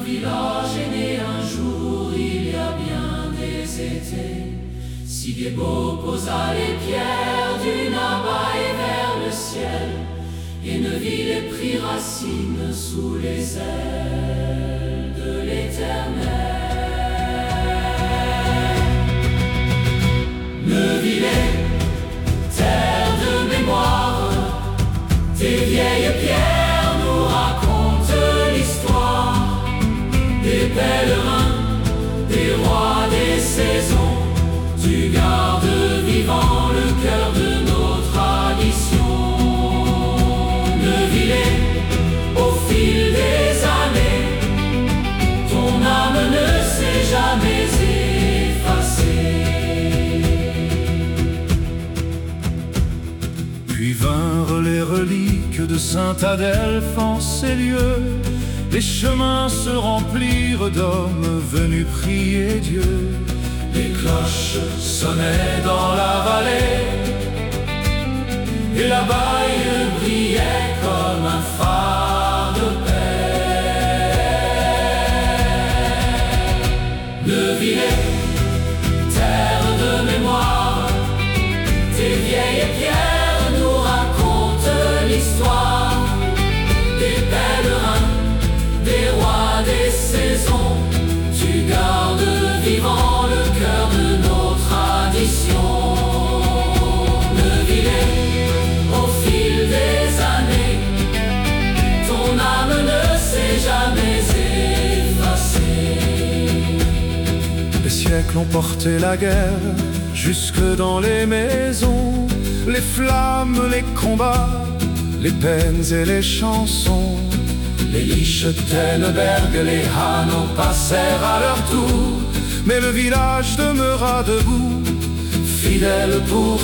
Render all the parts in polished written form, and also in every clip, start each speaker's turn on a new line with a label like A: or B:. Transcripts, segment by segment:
A: village est né un jour, il y a bien des étés. Si Biebo posa les pierres d'une abbaye vers le ciel, et Neuville prit racine sous les ailes de l'Éternel. Neuville, terre de mémoire, tes vieilles pierres nous racontent l'histoire des pèlerins, des rois, des saisons. Tu gardes vivant le cœur de nos traditions. Neuville, au fil des années, ton âme ne s'est jamais effacée.
B: Puis vinrent les reliques de Saint-Adelphe en ces lieux. Les chemins se remplirent d'hommes venus prier Dieu. Les cloches sonnaient dans la vallée, et l'abbaye brillait comme un phare de paix. Neuville, terre de mémoire, tes vieilles pierres nous racontent l'histoire des pèlerins, des rois, des saisons. Tu gardes vivant le cœur de nos traditions. Neuville, au fil des années, ton âme ne s'est jamais effacée. Les siècles ont porté la guerre jusque dans les maisons, les flammes, les combats, les peines et les chansons. Les Lichtenberg, les Hanau passèrent à leur tour, mais le village demeura debout, fidèle pour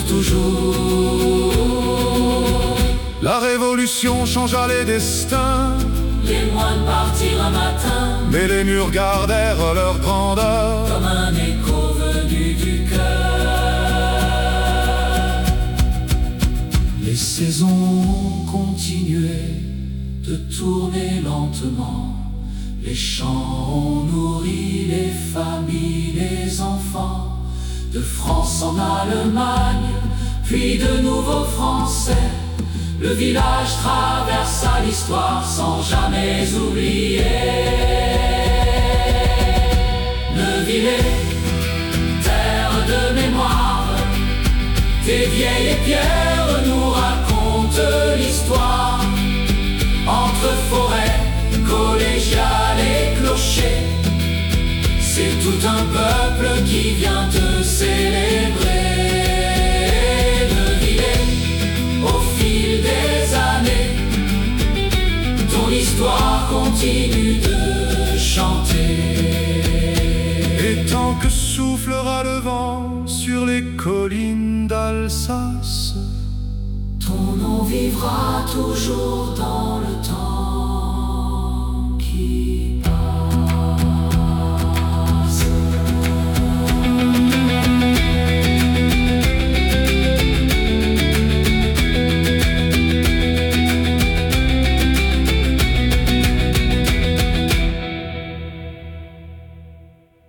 B: toujours. La révolution changea les destins,
A: les moines partirent un matin,
B: mais les murs gardèrent leur grandeur,
A: comme un écho venu du cœur. Les saisons ont continué de tourner lentement. Les chants ont nourri les familles, les enfants. De France en Allemagne, puis de nouveaux Français. Le village traversa l'histoire sans jamais oublier. Neuville, terre de mémoire, tes vieilles pierres nous racontent l'histoire. Entre forêts, collégiales et clochers, c'est tout un peuple qui vient te célébrer. Neuville, au fil des années, ton histoire continue de chanter.
B: Et tant que soufflera le vent sur les collines d'Alsace,
A: ton nom vivra toujours dans le temps.